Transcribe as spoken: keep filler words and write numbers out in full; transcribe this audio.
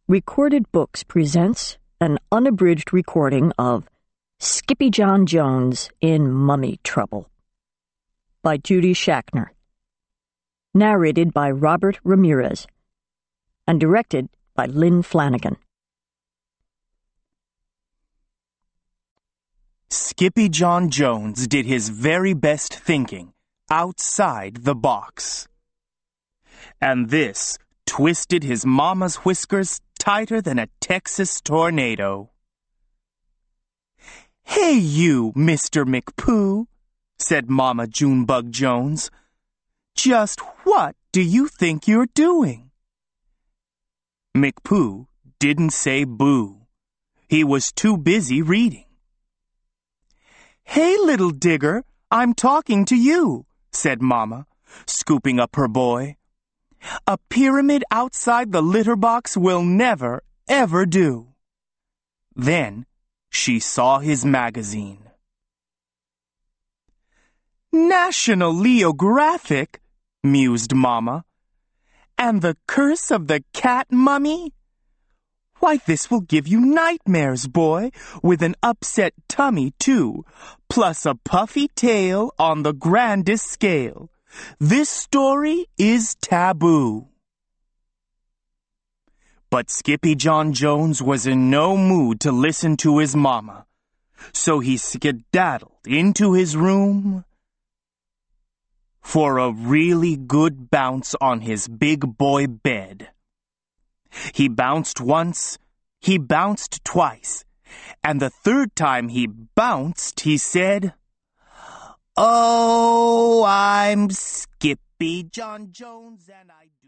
Recorded Books presents an unabridged recording of Skippy-John Jones in Mummy Trouble by Judy Schachner, narrated by Robert Ramirez, and directed by Lynn Flanagan. Skippy-John Jones did his very best thinking outside the box. And this twisted his mama's whiskers tighter than a Texas tornado. "Hey you, Mister McPooh," said Mama Junebug Jones. "Just what do you think you're doing?" McPooh didn't say boo. He was too busy reading. "Hey, little digger, I'm talking to you," said Mama, scooping up her boy. "A pyramid outside the litter box will never, ever do." Then she saw his magazine. "National Leographic," mused Mama. "And the Curse of the Cat Mummy? Why, this will give you nightmares, boy, with an upset tummy, too, plus a puffy tail on the grandest scale. This story is taboo." But Skippy-John Jones was in no mood to listen to his mama, so he skedaddled into his room for a really good bounce on his big boy bed. He bounced once, he bounced twice, and the third time he bounced, he said, "Oh, I'm Skippy-John Jones, and I do..."